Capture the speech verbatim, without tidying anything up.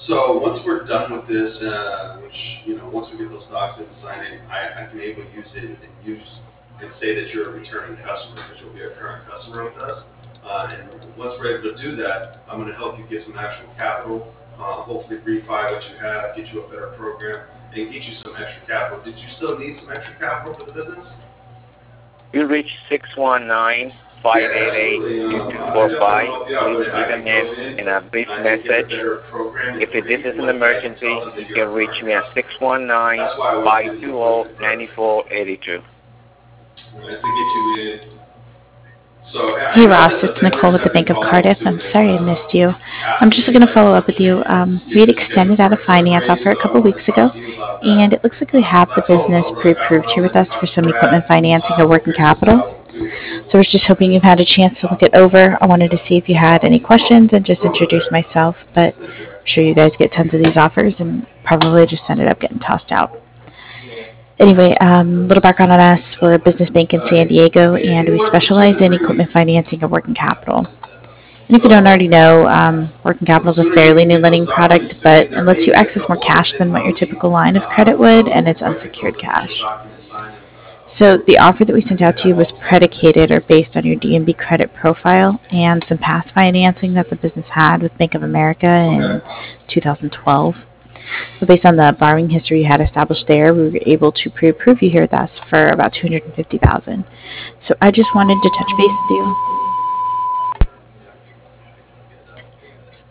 So once we're done with this, uh, which, you know, once we get those docs in and sign in, I, I can able to use it and use and say that you're a returning customer because you'll be a current customer with us. Uh, and once we're able to do that, I'm going to help you get some actual capital, uh, hopefully refi what you have, get you a better program, and get you some extra capital. Did you still need some extra capital for the business? You reach six one nine, five eight eight, two two four five. Please leave a name and a brief message. If this is an emergency, you can reach me at six one nine, five two zero, nine four eight two. To get you in. So, Hey Ross, it's Nicole with the Bank of Cardiff. I'm sorry I missed you. I'm just going to follow up with you. Um, we had extended out a finance offer a couple weeks ago, and it looks like we have the business pre-approved here with us for some equipment financing or working capital. So I was just hoping you've had a chance to look it over. I wanted to see if you had any questions and just introduce myself, but I'm sure you guys get tons of these offers and probably just ended up getting tossed out. Anyway, a um, little background on us. We're a business bank in San Diego, and we specialize in equipment financing and working capital. And if you don't already know, um, working capital is a fairly new lending product, but it lets you access more cash than what your typical line of credit would, and it's unsecured cash. So the offer that we sent out to you was predicated or based on your D N B credit profile and some past financing that the business had with Bank of America in two thousand twelve. So based on the borrowing history you had established there, we were able to pre-approve you here with us for about two hundred fifty thousand dollars. So I just wanted to touch base with you,